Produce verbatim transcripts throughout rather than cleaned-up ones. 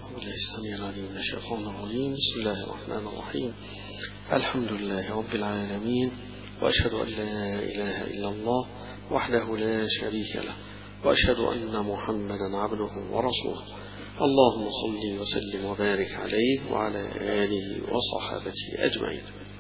أعوذ بالله السميع العليم من الشيطان الرجيم. بسم الله الرحمن الرحيم. الحمد لله رب العالمين، وأشهد أن لا إله إلا الله وحده لا شريك له، وأشهد أن محمدا عبده ورسوله. اللهم صل وسلم وبارك عليه وعلى آله وصحابته أجمعين.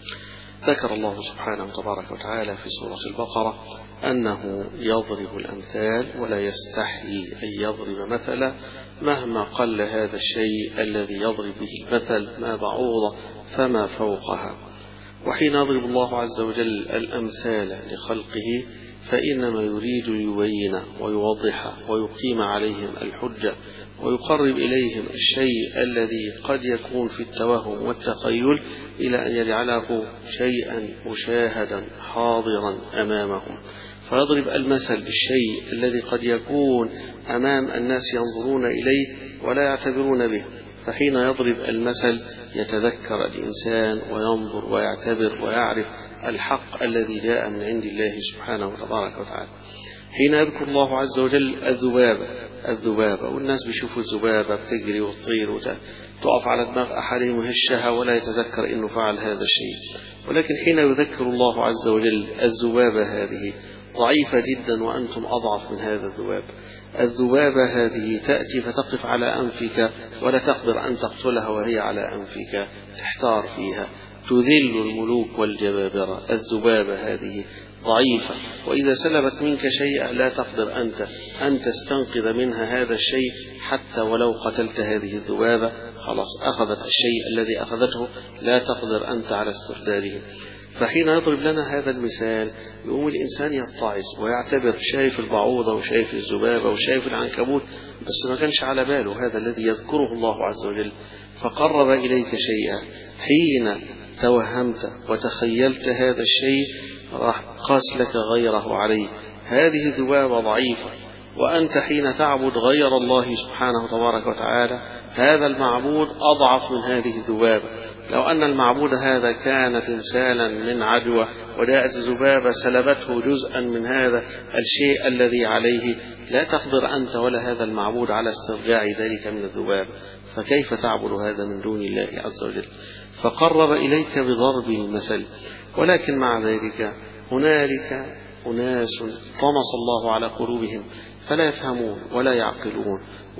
ذكر الله سبحانه وتبارك وتعالى في سورة البقرة أنه يضرب الأمثال ولا يستحيي أن يضرب مثلا مهما قل هذا الشيء الذي يضرب به المثل، ما بعوضة فما فوقها. وحين يضرب الله عز وجل الأمثال لخلقه فإنما يريد يبين ويوضح ويقيم عليهم الحجة ويقرب إليهم الشيء الذي قد يكون في التوهم والتخيل إلى أن يجعله شيئا مشاهدا حاضرا أمامهم، فيضرب المثل بالشيء الذي قد يكون أمام الناس ينظرون إليه ولا يعتبرون به. فحين يضرب المثل يتذكر الإنسان وينظر ويعتبر ويعرف الحق الذي جاء من عند الله سبحانه وتبارك وتعالى. حين يذكر الله عز وجل الذبابة الذبابة والناس بيشوفوا الذبابة بتجري وتطير وتقف على دماغ أحدهم وهشها ولا يتذكر إنه فعل هذا الشيء، ولكن حين يذكر الله عز وجل الذبابة هذه ضعيفة جدا وأنتم أضعف من هذا الذباب. الذبابة هذه تأتي فتقف على أنفك ولا تقدر أن تقتلها وهي على أنفك، تحتار فيها، تذل الملوك والجبابرة. الذبابة هذه ضعيفة، وإذا سلبت منك شيئا لا تقدر أنت أن تستنقذ منها هذا الشيء، حتى ولو قتلت هذه الذبابة خلاص أخذت الشيء الذي أخذته، لا تقدر أنت على استرداده. فحين يضرب لنا هذا المثال يقوم الإنسان يتعظ ويعتبر، شايف البعوضة وشايف الذبابة وشايف العنكبوت، بس ما كانش على باله هذا الذي يذكره الله عز وجل. فقرب إليك شيئا، حين توهمت وتخيلت هذا الشيء راح قاس لك غيره عليه. هذه الذبابة ضعيفة، وأنت حين تعبد غير الله سبحانه وتبارك وتعالى هذا المعبود أضعف من هذه الذبابة. لو أن المعبود هذا كان تمثالا من عجوة وجاءت الذبابة سلبته جزءا من هذا الشيء الذي عليه، لا تقدر أنت ولا هذا المعبود على استرجاع ذلك من الذبابة، فكيف تعبد هذا من دون الله عز وجل؟ فقرب إليك بضرب المثل. ولكن مع ذلك هنالك أناس طمس الله على قلوبهم فلا يفهمون ولا يعقلون،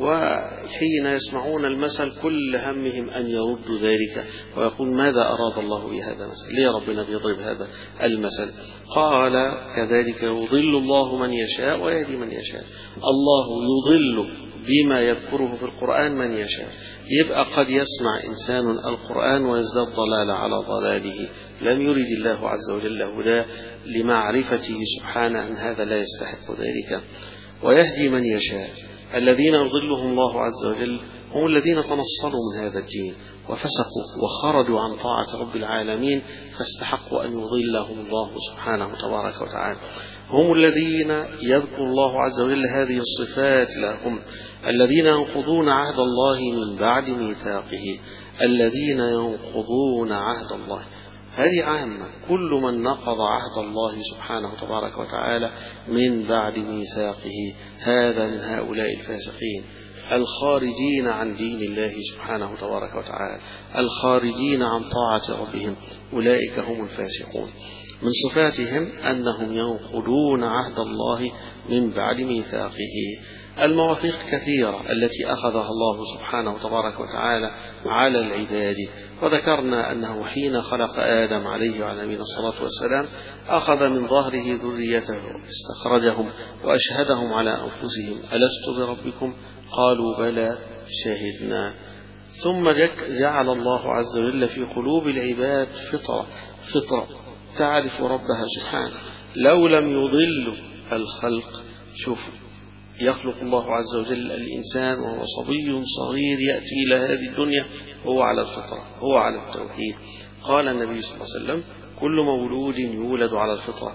وحين يسمعون المثل كل همهم أن يردوا ذلك ويقول ماذا أراد الله بهذا المثل؟ ليه ربنا بيضرب هذا المثل؟ قال كذلك يضل الله من يشاء ويهدي من يشاء. الله يضل بما يذكره في القرآن من يشاء. يبقى قد يسمع إنسان القرآن ويزداد ضلالة على ضلاله، لم يرد الله عز وجل هداه لمعرفته سبحانه أن هذا لا يستحق ذلك. ويهدي من يشاء. الذين يضلهم الله عز وجل هم الذين تنصلوا من هذا الدين وفسقوا وخرجوا عن طاعة رب العالمين، فاستحقوا أن يضلهم الله سبحانه وتبارك وتعالى. هم الذين يذكر الله عز وجل هذه الصفات لهم، الذين ينقضون عهد الله من بعد ميثاقه. الذين ينقضون عهد الله هذه عامة، كل من نقض عهد الله سبحانه وتبارك وتعالى من بعد ميثاقه هذا من هؤلاء الفاسقين الخارجين عن دين الله سبحانه وتبارك وتعالى، الخارجين عن طاعة ربهم، أولئك هم الفاسقون. من صفاتهم أنهم ينقضون عهد الله من بعد ميثاقه. المواثيق كثيرة التي أخذها الله سبحانه وتبارك وتعالى على العباد، وذكرنا أنه حين خلق آدم عليه وعلى نبينا الصلاة والسلام أخذ من ظهره ذريته استخرجهم وأشهدهم على أنفسهم ألست بربكم قالوا بلى شهدنا. ثم جعل الله عز وجل في قلوب العباد فطرة فطرة تعرف ربها سبحانه. لو لم يضل الخلق، شوف يخلق الله عز وجل الإنسان وهو صبي صغير يأتي إلى هذه الدنيا هو على الفطرة، هو على التوحيد. قال النبي صلى الله عليه وسلم كل مولود يولد على الفطرة،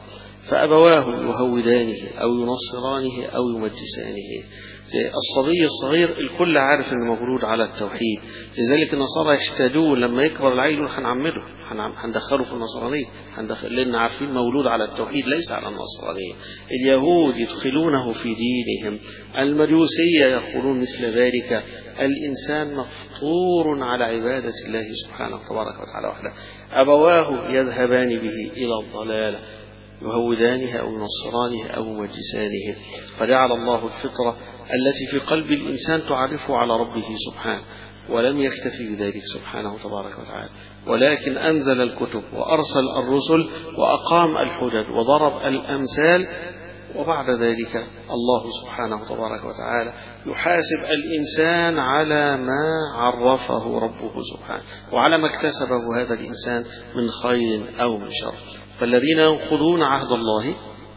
فأبواه يهودانه أو ينصرانه أو يمجسانه. الصبي الصغير الكل عارف أنه مولود على التوحيد، لذلك النصارى يحتاجون لما يكبر العيل هنعمده، هندخله في النصرانية، هندخل لأن عارفين مولود على التوحيد ليس على النصرانية. اليهود يدخلونه في دينهم، المجوسية يقولون مثل ذلك. الإنسان مفطور على عبادة الله سبحانه تبارك وتعالى وحده. أبواه يذهبان به إلى الضلال، يهودانه أو ينصرانه أو يمجسانه. فجعل الله الفطرة التي في قلب الإنسان تعرفه على ربه سبحانه، ولم يكتفي بذلك سبحانه تبارك وتعالى، ولكن أنزل الكتب وأرسل الرسل وأقام الحجج وضرب الأمثال. وبعد ذلك الله سبحانه تبارك وتعالى يحاسب الإنسان على ما عرفه ربه سبحانه وعلى ما اكتسبه هذا الإنسان من خير أو من شر. فالذين ينقضون عهد الله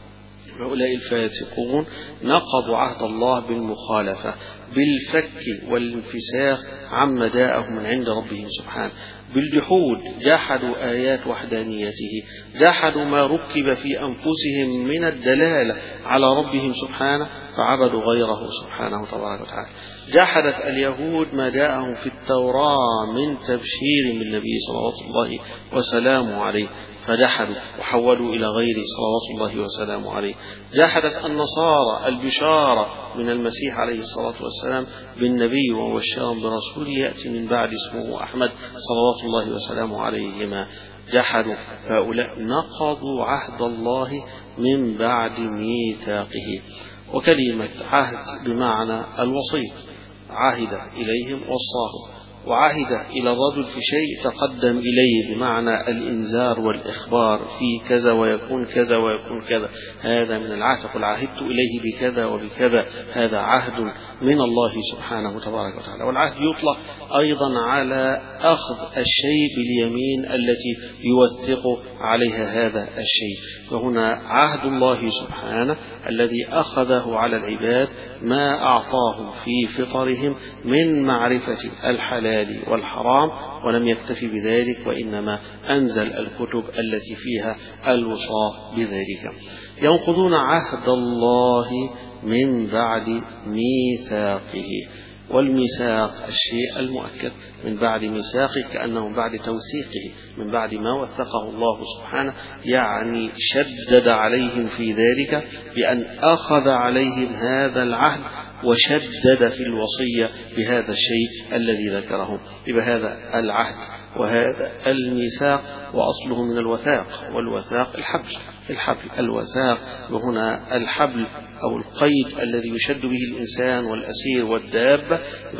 هؤلاء الفاسقون نقضوا عهد الله بالمخالفة، بالفك والانفساخ عما جاءهم من عند ربهم سبحانه، بالجحود، جحدوا آيات وحدانيته، جحدوا ما ركب في أنفسهم من الدلالة على ربهم سبحانه فعبدوا غيره سبحانه تبارك وتعالى. جحدت اليهود ما جاءهم في التوراة من تبشير بالنبي صلوات الله وسلامه عليه فجحدوا وحولوا إلى غيره صلوات الله وسلامه عليه. جحدت النصارى البشارة من المسيح عليه الصلاة والسلام بالنبي ومبشرا برسول يأتي من بعد اسمه أحمد صلوات الله وسلامه عليهما. جحدوا، هؤلاء نقضوا عهد الله من بعد ميثاقه. وكلمة عهد بمعنى الوصي، عهد إليهم وصاهم، وعهد إلى الرجل في شيء تقدم إليه بمعنى الإنذار والإخبار في كذا ويكون كذا ويكون كذا، هذا من العهد. قل عهدت إليه بكذا وبكذا، هذا عهد من الله سبحانه تبارك وتعالى. والعهد يطلق أيضا على أخذ الشيء باليمين التي يوثق عليها هذا الشيء. وهنا عهد الله سبحانه الذي أخذه على العباد ما أعطاهم في فطرهم من معرفة الحلال والحرام، ولم يكتفي بذلك وإنما أنزل الكتب التي فيها الوصاف بذلك. ينقضون عهد الله من بعد ميثاقه. والميثاق الشيء المؤكد، من بعد ميثاقه كأنه من بعد توثيقه، من بعد ما وثقه الله سبحانه، يعني شدد عليهم في ذلك بأن أخذ عليهم هذا العهد وشدد في الوصية بهذا الشيء الذي ذكره. بهذا العهد وهذا الميثاق وأصله من الوثاق، والوثاق الحبل، الحبل الوثاق، وهنا الحبل أو القيد الذي يشد به الإنسان والأسير والدابة.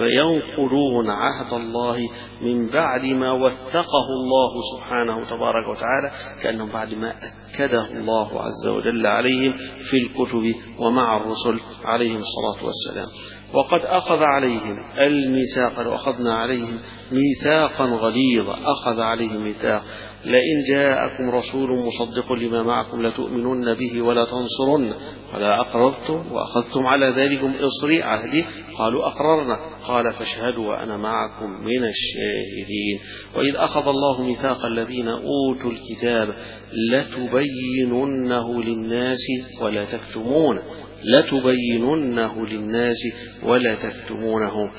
ينقضون عهد الله من بعد ما وثقه الله سبحانه تبارك وتعالى، كأنهم بعد ما أكده الله عز وجل عليهم في الكتب ومع الرسل عليهم الصلاة والسلام. وقد أخذ عليهم الميثاق، وأخذنا عليهم ميثاقا غليظا، أخذ عليهم ميثاق: لئن جاءكم رسول مصدق لما معكم لتؤمنن به ولا تنصرن، فلا أقررتم وأخذتم على ذلكم إصري عهدي، قالوا أقررنا، قال فاشهدوا وأنا معكم من الشاهدين. وإذ أخذ الله ميثاق الذين أوتوا الكتاب لتبيننه للناس ولا تكتمونه، لتبيننه للناس ولا تكتمونه.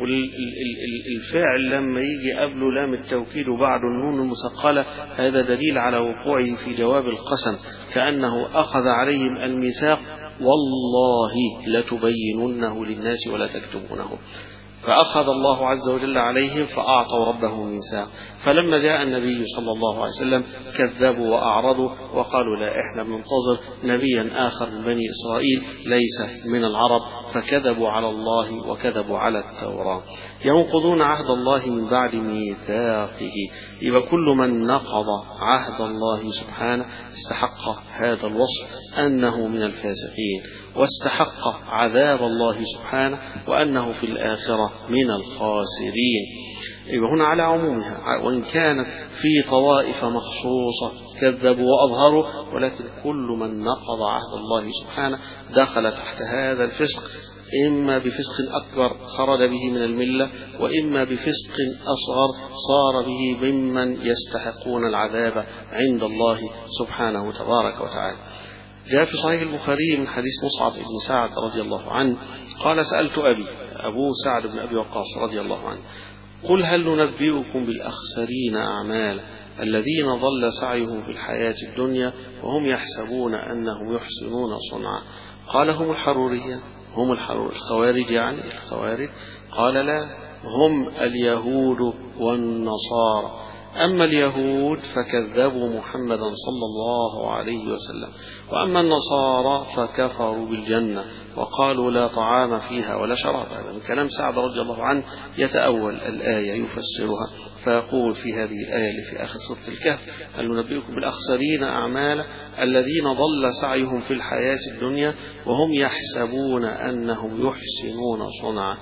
والفعل لما يجي قبله لام التوكيد وبعد النون المثقلة هذا دليل على وقوعه في جواب القسم، كأنه أخذ عليهم الميثاق والله لتبيننه للناس ولا تكتمونه. فأخذ الله عز وجل عليهم فأعطوا ربهم ميثاق. فلما جاء النبي صلى الله عليه وسلم كذبوا وأعرضوا وقالوا لا، إحنا بننتظر نبيا آخر من بني إسرائيل ليس من العرب، فكذبوا على الله وكذبوا على التوراة. ينقضون عهد الله من بعد ميثاقه. يبقى كل من نقض عهد الله سبحانه استحق هذا الوصف أنه من الفاسقين، واستحق عذاب الله سبحانه وأنه في الآخرة من الخاسرين. هنا على عمومها، وإن كانت في طوائف مخصوصة كذبوا وأظهروا، ولكن كل من نقض عهد الله سبحانه دخل تحت هذا الفسق، إما بفسق أكبر خرج به من الملة، وإما بفسق أصغر صار به ممن يستحقون العذاب عند الله سبحانه تبارك وتعالى. جاء في صحيح البخاري من حديث مصعب بن سعد رضي الله عنه قال سألت أبي أبو سعد بن أبي وقاص رضي الله عنه قل هل ننبئكم بالأخسرين أعمالا الذين ضل سعيهم في الحياة الدنيا وهم يحسبون أنهم يحسنون صنعا؟ قال هم الحرورية، هم الحرور الخوارج يعني الخوارج. قال لا، هم اليهود والنصارى. أما اليهود فكذبوا محمدا صلى الله عليه وسلم، وأما النصارى فكفروا بالجنة وقالوا لا طعام فيها ولا شراب. هذا من كلام سعد رضي الله عنه يتأول الآية يفسرها فيقول في هذه الآية اللي في آخر سورة الكهف هل ننبئكم بالأخسرين أعمالا الذين ضل سعيهم في الحياة الدنيا وهم يحسبون أنهم يحسنون صنعا.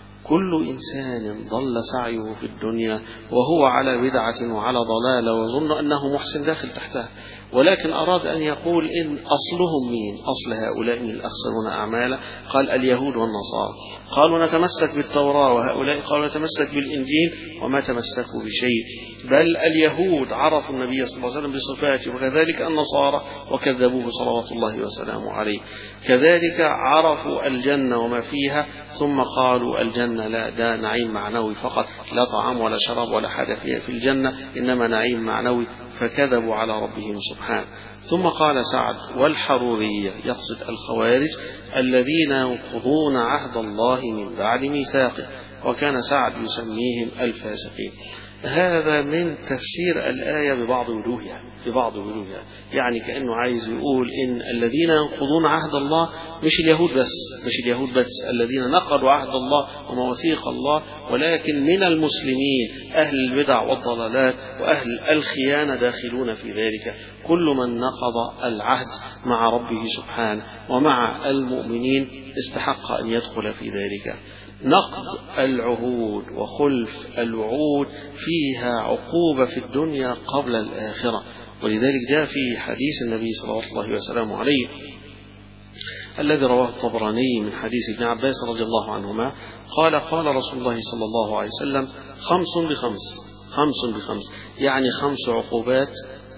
كل إنسان ضل سعيه في الدنيا وهو على بدعة وعلى ضلالة وظن أنه محسن داخل تحتها، ولكن أراد أن يقول إن أصلهم مين؟ أصل هؤلاء من الأخسرون أعمالا؟ قال اليهود والنصارى. قالوا نتمسك بالتوراة، وهؤلاء قالوا نتمسك بالإنجيل وما تمسكوا بشيء. بل اليهود عرفوا النبي صلى الله عليه وسلم بصفاته، وكذلك النصارى وكذبوه صلوات الله وسلامه عليه. كذلك عرفوا الجنة وما فيها ثم قالوا الجنة لا، ده نعيم معنوي فقط، لا طعام ولا شراب ولا حاجة فيها في الجنة، إنما نعيم معنوي، فكذبوا على ربهم سبحانه. ثم قال سعد والحرورية، يقصد الخوارج الذين ينقضون عهد الله من بعد ميثاقه، وكان سعد يسميهم الفاسقين. هذا من تفسير الآية ببعض وجوهها ببعض وجوهها يعني كأنه عايز يقول إن الذين ينقضون عهد الله مش اليهود بس مش اليهود بس الذين نقضوا عهد الله ومواثيق الله، ولكن من المسلمين أهل البدع والضلالات وأهل الخيانة داخلون في ذلك. كل من نقض العهد مع ربه سبحانه ومع المؤمنين استحق أن يدخل في ذلك. نقض العهود وخلف الوعود فيها عقوبة في الدنيا قبل الآخرة، ولذلك جاء في حديث النبي صلى الله وسلم عليه الذي رواه الطبراني من حديث ابن عباس رضي الله عنهما قال قال رسول الله صلى الله عليه وسلم خمس بخمس خمس بخمس يعني خمس عقوبات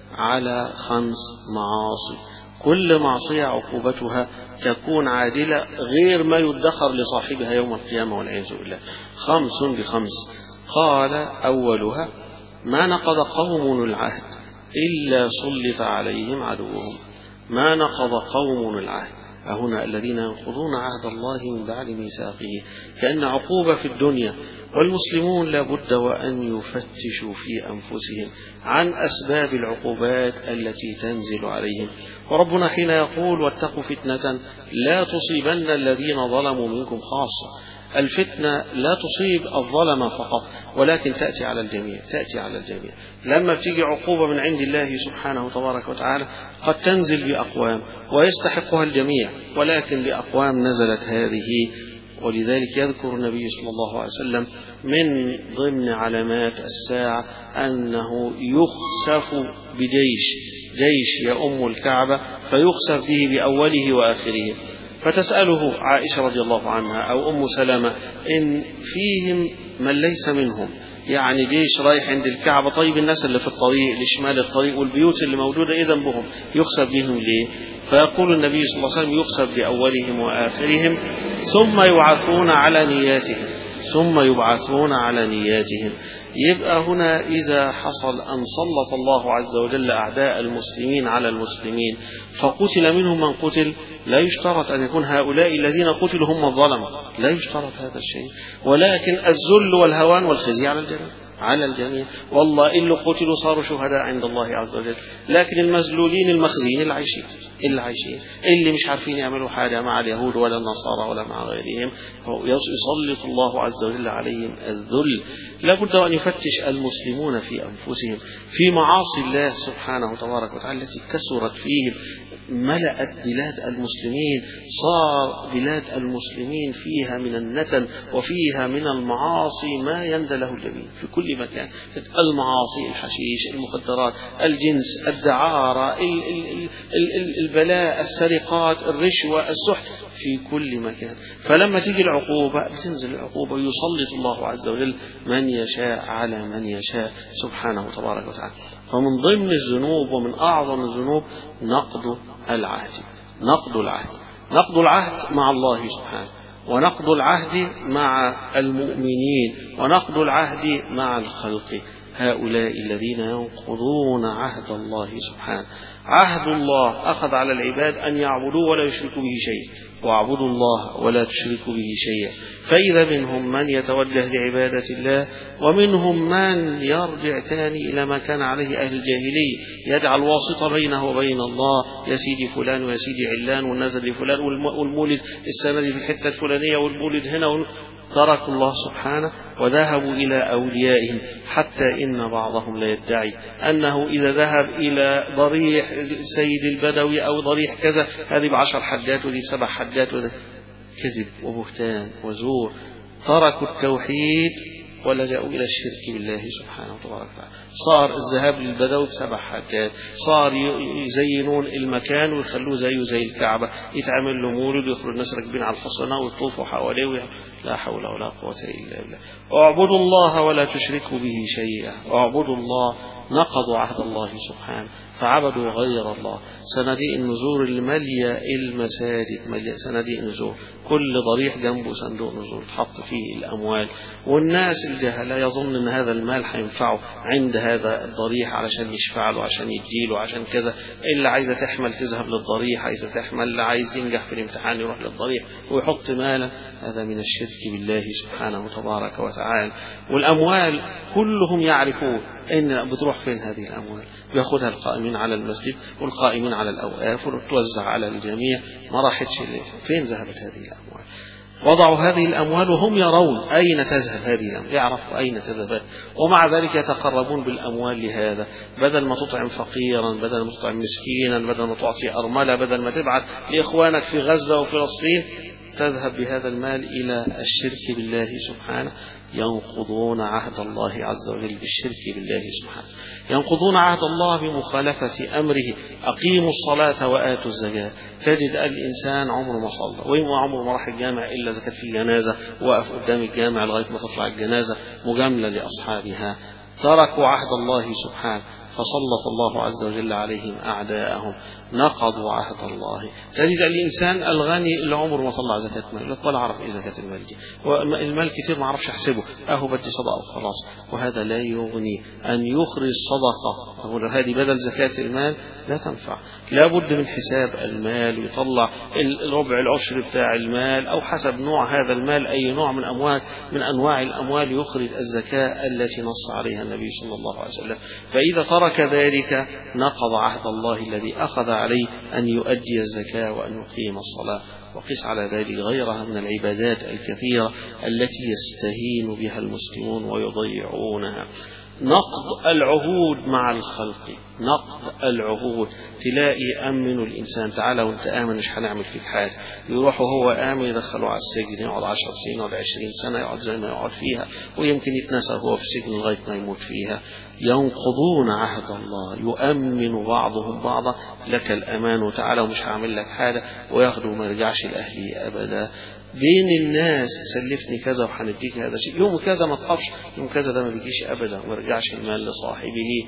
على خمس معاصي، كل معصية عقوبتها تكون عادلة غير ما يدخر لصاحبها يوم القيامة والعياذ بالله. خمس بخمس. قال أولها ما نقض قوم العهد إلا سلط عليهم عدوهم. ما نقض قوم العهد، هنا الذين ينقضون عهد الله من بعد ميثاقه، كأن عقوبة في الدنيا. والمسلمون لابد وأن يفتشوا في أنفسهم عن أسباب العقوبات التي تنزل عليهم. وربنا حين يقول واتقوا فتنة لا تصيبن الذين ظلموا منكم خاصة، الفتنة لا تصيب الظلم فقط ولكن تأتي على الجميع تأتي على الجميع. لما بتيجي عقوبة من عند الله سبحانه تبارك وتعالى قد تنزل بأقوام ويستحقها الجميع، ولكن بأقوام نزلت هذه. ولذلك يذكر النبي صلى الله عليه وسلم من ضمن علامات الساعة أنه يخسف بجيش جيش يؤم الكعبة فيخسف به بأوله وآخره. فتسأله عائشة رضي الله عنها أو أم سلمة إن فيهم من ليس منهم، يعني جيش رايح عند الكعبة، طيب الناس اللي في الطريق لشمال الطريق والبيوت اللي موجودة إيه ذنبهم؟ يخسف بهم ليه؟ فيقول النبي صلى الله عليه وسلم يخسف بأولهم وآخرهم ثم يبعثون على نياتهم ثم يبعثون على نياتهم. يبقى هنا إذا حصل أن سلط الله عز وجل أعداء المسلمين على المسلمين فقتل منهم من قتل، لا يشترط أن يكون هؤلاء الذين قتلوا هم الظلمة، لا يشترط هذا الشيء، ولكن الذل والهوان والخزي على الجميع على الجميع. والله اللي قتلوا صاروا شهداء عند الله عز وجل، لكن المذلولين المخزين اللي عايشين اللي عايشين اللي مش عارفين يعملوا حاجة مع اليهود ولا النصارى ولا مع غيرهم، يسلط الله عز وجل عليهم الذل. لابد أن يفتش المسلمون في أنفسهم في معاصي الله سبحانه تبارك وتعالى التي كثرت فيهم، ملأت بلاد المسلمين، صار بلاد المسلمين فيها من النتن وفيها من المعاصي ما يندى له الجميع في كل مكان. المعاصي، الحشيش، المخدرات، الجنس، الدعارة، البلاء، السرقات، الرشوة، السحت، في كل مكان. فلما تيجي العقوبة بتنزل العقوبة يسلط الله عز وجل من يشاء على من يشاء سبحانه تبارك وتعالى. فمن ضمن الذنوب ومن أعظم الذنوب نقض العهد. نقض العهد نقض العهد مع الله سبحانه، ونقض العهد مع المؤمنين، ونقض العهد مع الخلق. هؤلاء الذين ينقضون عهد الله سبحانه. عهد الله أخذ على العباد أن يعبدوه ولا يشركوا به شيئا، واعبدوا الله ولا تشركوا به شيئا. فإذا منهم من يتوجه لعبادة الله، ومنهم من يرجع تاني إلى ما كان عليه أهل الجاهلية، يجعل واسطة بينه وبين الله، يا سيدي فلان ويا سيدي علان والنزل لفلان والمولد السنة دي في الحتة الفلانية والمولد هنا. تركوا الله سبحانه وذهبوا إلى أوليائهم، حتى إن بعضهم لا يدعي أنه إذا ذهب إلى ضريح سيد البدوي أو ضريح كذا هذه بعشر حجات ودي بسبع حجات، وده كذب وبهتان وزور. تركوا التوحيد ولجأوا إلى الشرك بالله سبحانه وتعالى. صار الذهاب للبدوي بسبع حاجات، صار يزينون المكان ويخلوه زيه زي الكعبة، يتعمل له مولد ويخرج الناس راكبين على الحصنة ويطوفوا حواليه ويع... لا حول ولا قوة إلا بالله. اعبدوا الله ولا تشركوا به شيئا. اعبدوا الله. نقضوا عهد الله سبحانه فعبدوا غير الله. صناديق النذور المالية المساجد، مالية صناديق النذور، كل ضريح جنبه صندوق نذور تحط فيه الأموال. والناس الجهلة يظن أن هذا المال هينفعه عند هذا الضريح علشان يشفع له، عشان يديله، عشان كذا. اللي عايزة تحمل تذهب للضريح، عايزة تحمل، اللي عايز ينجح في الامتحان يروح للضريح ويحط مالا. هذا من الشرك بالله سبحانه وتبارك وتعالى. والأموال كلهم يعرفون إن بتروح فين هذه الأموال، بياخدها القائمين على المسجد والقائمين على الأوقاف وتوزع على الجميع. ما راحتش فين ذهبت هذه الأموال. وضعوا هذه الأموال وهم يرون أين تذهب هذه الأموال، يعرفوا أين تذهب، ومع ذلك يتقربون بالأموال لهذا. بدل ما تطعم فقيرا، بدل ما تطعم مسكينا، بدل ما تعطي أرملة، بدل ما تبعث لإخوانك في غزة وفلسطين، تذهب بهذا المال إلى الشرك بالله سبحانه. ينقضون عهد الله عز وجل بالشرك بالله سبحانه. ينقضون عهد الله بمخالفة أمره. أقيموا الصلاة وآتوا الزكاة. تجد الإنسان عمره ما صلى، ويما عمره ما راح الجامع إلا إذا كانت في جنازة، وقف قدام الجامع لغاية ما تطلع الجنازة مجاملة لأصحابها. تركوا عهد الله سبحانه فسلط الله عز وجل عليهم أعداءهم. نقضوا عهد الله. تجد الإنسان الغني اللي عمره ما طلع زكاة مال، ولا عرف إيه زكاة المال دي، والمال كتير ما عرفش أحسبه، أهو بدي صدقة وخلاص. وهذا لا يغني أن يخرج صدقة، أقول هذه بدل زكاة المال لا تنفع. لا بد من حساب المال، ويطلع الربع العشر بتاع المال أو حسب نوع هذا المال، أي نوع من أموال من أنواع الأموال يخرج الزكاة التي نص عليها النبي صلى الله عليه وسلم. فإذا ترك ذلك نقض عهد الله الذي أخذ عليه أن يؤدي الزكاة وأن يقيم الصلاة. وقس على ذلك غيرها من العبادات الكثيرة التي يستهين بها المسلمون ويضيعونها. نقض العهود مع الخلق. نقض العهود. تلاقي أمنوا الإنسان، تعالى وانت آمن مش هنعمل فيك حاجة، يروح وهو آمن يدخلوا على السجن، يقعد عشر سنين ولا عشرين سنة، يقعد زي ما يقعد فيها، ويمكن يتنسى هو في السجن لغاية ما يموت فيها. ينقضون عهد الله. يؤمن بعضهم بعضا، لك الأمان وتعالى ومش هعمل لك حاجة، وياخدوا ما يرجعش لأهله أبدا. بين الناس سلفني كذا وحنديك هذا شيء، يوم كذا ما تخافش، يوم كذا ده ما بيجيش أبدا، وما يرجعش المال لصاحبه.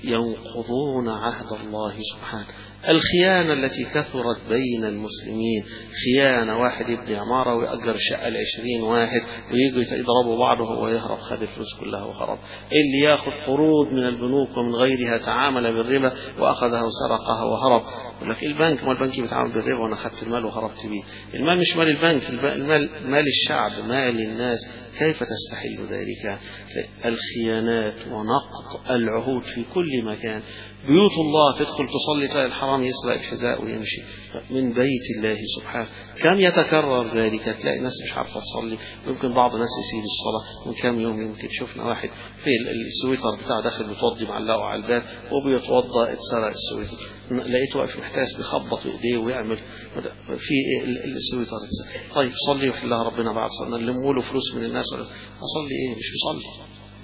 ينقضون عهد الله سبحانه. الخيانة التي كثرت بين المسلمين، خيانة، واحد يبني عمارة ويأجر الشقة لعشرين واحد ويجوا يضربوا بعض وهو يهرب، خد الفلوس كلها وهرب. اللي ياخذ قروض من البنوك ومن غيرها تعامل بالربا وأخذها وسرقها وهرب. يقول لك البنك، ما البنك بيتعامل بالربا وأنا أخذت المال وهربت به. المال مش مال البنك، المال مال الشعب، مال الناس. كيف تستحل ذلك؟ الخيانات ونقض العهود في كل مكان. بيوت الله تدخل تصلي تلاقي الحرام يسرق الحذاء ويمشي من بيت الله سبحانه. كم يتكرر ذلك؟ تلاقي ناس مش عارفة تصلي، ممكن بعض الناس يسيب الصلاة. من كم يوم يمكن شفنا واحد في السويتر بتاعه داخل بتوضي معلقه على الباب وبيتوضى اتسرق السويتر، لقيته واقف محتاس بيخبط ايديه ويعمل في السويتر. طيب صلي وحلها ربنا بعد صلنا، نلموا له فلوس من الناس. اصلي ايه؟ مش بيصلي.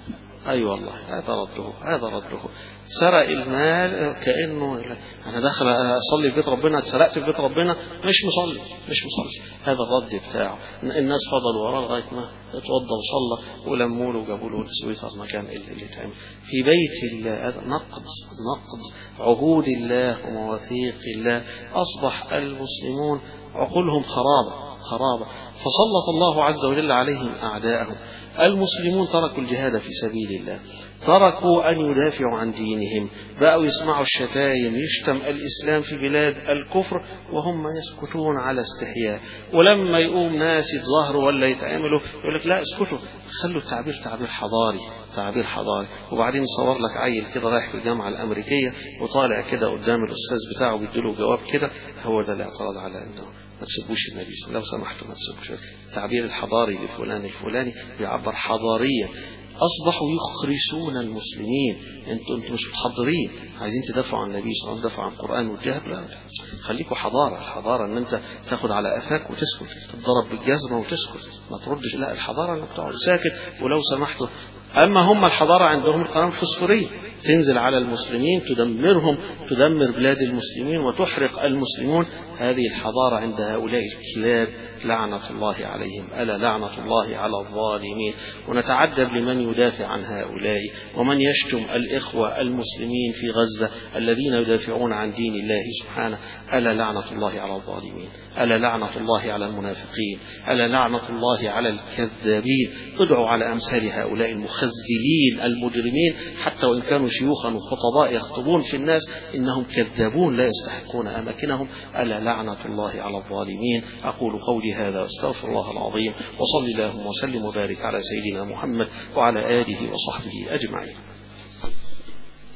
أي أيوة والله هذا رده، هذا رده. سرق المال كأنه أنا داخل أصلي في بيت ربنا، اتسرقت في بيت ربنا، مش مصلي مش مصلي. هذا الرد بتاعه. الناس فضلوا وراه لغاية ما اتوضى وصلى ولموا له وجابوا له السويتر مكان اللي اتعمل في بيت الله. هذا نقض نقض عهود الله ومواثيق الله. أصبح المسلمون عقولهم خرابة خرابة، فسلط الله عز وجل عليهم أعداءهم. المسلمون تركوا الجهاد في سبيل الله، تركوا أن يدافعوا عن دينهم، بقوا يسمعوا الشتايم، يشتم الإسلام في بلاد الكفر وهم يسكتون على استحياء. ولما يقوم ناس يتظاهروا ولا يتعاملوا يقول لك لا اسكتوا، خلوا التعبير تعبير حضاري، تعبير حضاري. وبعدين يصور لك عيل كده رايح في الجامعة الأمريكية وطالع كده قدام الأستاذ بتاعه بيديله جواب كده، هو ده الاعتراض على أنه ما تسبوش النبي صلى الله عليه وسلم، لو سمحتوا ما تسبوش. التعبير الحضاري لفلان الفلاني بيعبر حضاريا. أصبحوا يخرسون المسلمين. أنتوا أنتوا مش متحضرين، عايزين تدافعوا عن النبي صلى الله عليه وسلم، تدافعوا عن القرآن والجهاد. لا خليكوا حضارة. الحضارة أن أنت تاخد على قفاك وتسكت، تضرب بالجزمة وتسكت ما تردش. لا الحضارة أنك تقعد ساكت ولو سمحتوا. أما هم الحضارة عندهم القناة الفسفورية، تنزل على المسلمين تدمرهم، تدمر بلاد المسلمين وتحرق المسلمون. هذه الحضارة عند هؤلاء الكلاب لعنة الله عليهم. ألا لعنة الله على الظالمين. ونتعجب لمن يدافع عن هؤلاء ومن يشتم الإخوة المسلمين في غزة الذين يدافعون عن دين الله سبحانه. ألا لعنة الله على الظالمين، ألا لعنة الله على المنافقين، ألا لعنة الله على الكذابين. ادعوا على أمثال هؤلاء المخزلين المجرمين، حتى وإن كانوا شيوخا وخطباء يخطبون في الناس، إنهم كذابون لا يستحقون أماكنهم. ألا لعنة الله على الظالمين. أقول قولي هذا واستغفر الله العظيم، وصل اللهم وسلم وبارك على سيدنا محمد وعلى آله وصحبه أجمعين.